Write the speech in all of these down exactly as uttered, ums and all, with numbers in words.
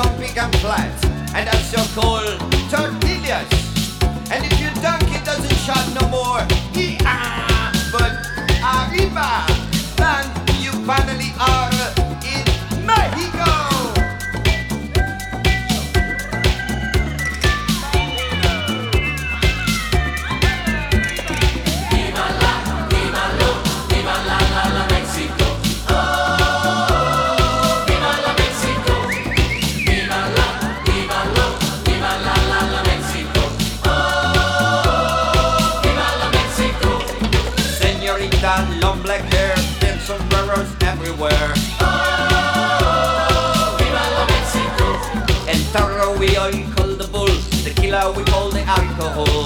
come big and flat, and that's your call, tortillas. And if you dunk, it doesn't shot no more. Yeah, but arriba, man, you finally are in Mexico. Long black hair, thin sombreros everywhere. Oh, viva la Mexico. En Taro we all call the bull, tequila we call the alcohol.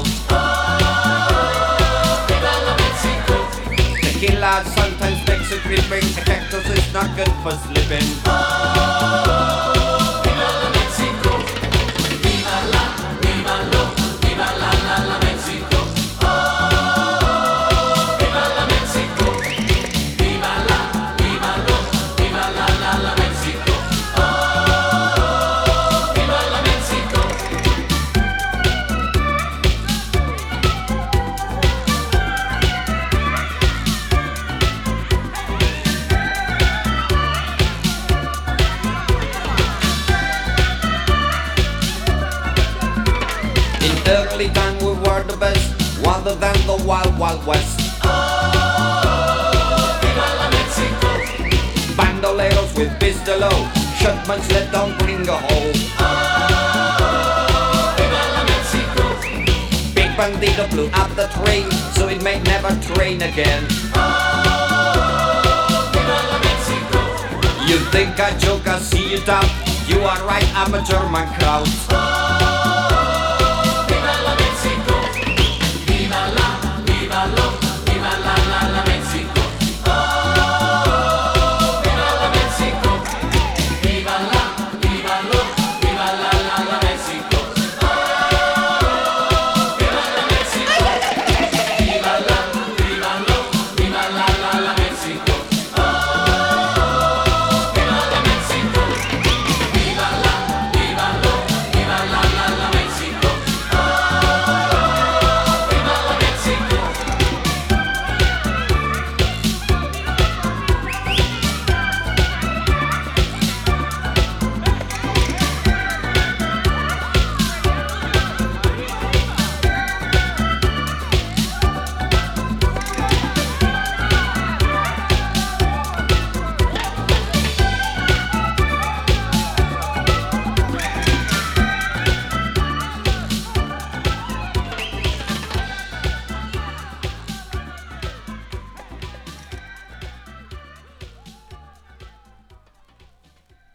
Oh, viva la Mexico. Tequila sometimes makes you creeping, a cactus is not good for sleeping. Oh, viva la Mexico. Viva la, viva lo, viva la la la Mexico. Early time we were the best, wilder than the wild wild west. Oh, viva la Mexico. Bandoleros with pistolo, shotguns let down bring a hole. Oh, viva la Mexico. Big bandito blew up the train, so it may never train again. Oh, viva la Mexico. You think I joke, I see you doubt. You are right, I'm a German crowd. Oh,